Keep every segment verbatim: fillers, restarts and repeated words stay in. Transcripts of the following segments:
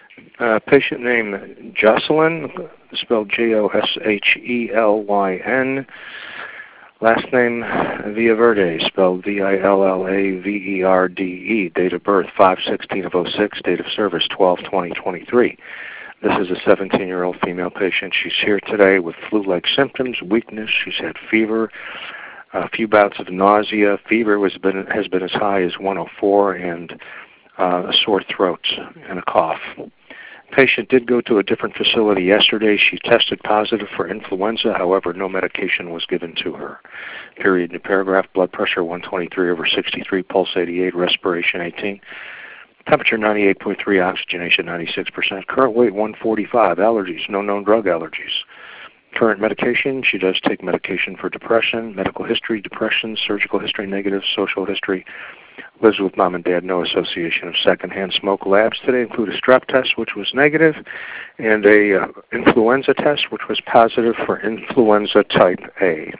Uh, patient name Jocelyn, spelled J O S H E L Y N. Last name Villaverde, spelled V I L L A V E R D E. Date of birth five sixteen of oh six. Date of service twelve twenty twenty-three. This is a seventeen-year-old female patient. She's here today with flu-like symptoms, weakness. She's had fever, a few bouts of nausea. Fever was been, has been as high as one oh four, and uh, a sore throat and a cough. Patient did go to a different facility yesterday. She tested positive for influenza. However, no medication was given to her. Period. New paragraph. Blood pressure one twenty-three over sixty-three, pulse eighty-eight, respiration eighteen. Temperature ninety-eight point three, oxygenation ninety-six percent. Current weight one forty-five. Allergies, no known drug allergies. Current medication, she does take medication for depression. Medical history, depression. Surgical history, negative. Social history, lives with mom and dad, no association of secondhand smoke. Labs today include a strep test, which was negative, and a uh, influenza test, which was positive for influenza type A.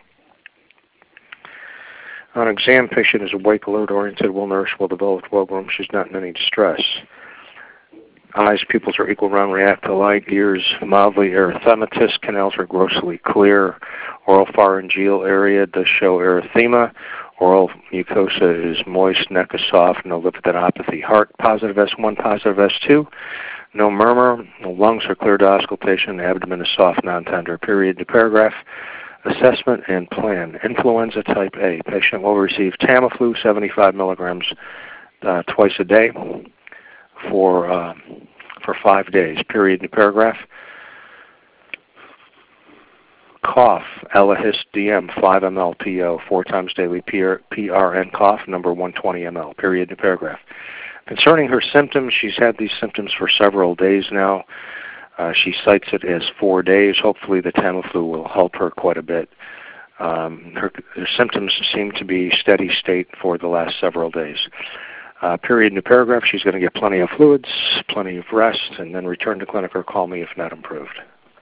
On exam, patient is awake, alert, oriented, well-nourished, well-developed, well-groomed. She's not in any distress. Eyes, pupils are equal, round, react to light. Ears, mildly erythematous. Canals are grossly clear. Oral pharyngeal area does show erythema. Oral mucosa is moist. Neck is soft. No lymphadenopathy. Heart, positive S one, positive S two. No murmur. No lungs are clear to auscultation. Abdomen is soft, non-tender. Period. New paragraph. Assessment and plan. Influenza type A. Patient will receive Tamiflu, seventy-five milligrams uh, twice a day for uh, for five days. Period. New paragraph. Cough, Elahis D M, five milliliters P O, four times daily P R N cough, number one twenty milliliters. Period. New paragraph. Concerning her symptoms, she's had these symptoms for several days now. Uh, she cites it as four days. Hopefully the Tamiflu will help her quite a bit. Um, her, her symptoms seem to be steady state for the last several days. Uh, period. New paragraph. She's going to get plenty of fluids, plenty of rest, and then return to clinic or call me if not improved.